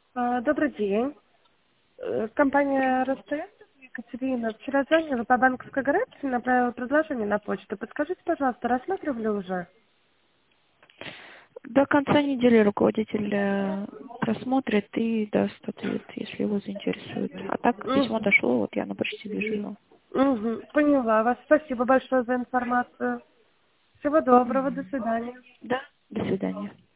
Добрый день. Компания РСТС, Екатерина. Вчера звонила по банковской гарантии, направила предложение на почту. Подскажите, пожалуйста, рассматривали уже? До конца недели руководитель просмотрит и даст ответ, если его заинтересует. А так письмо Угу. дошло, вот я на почте вижу его. Угу. Поняла вас. Спасибо большое за информацию. Всего доброго. До Мгм. свидания. Да, до свидания.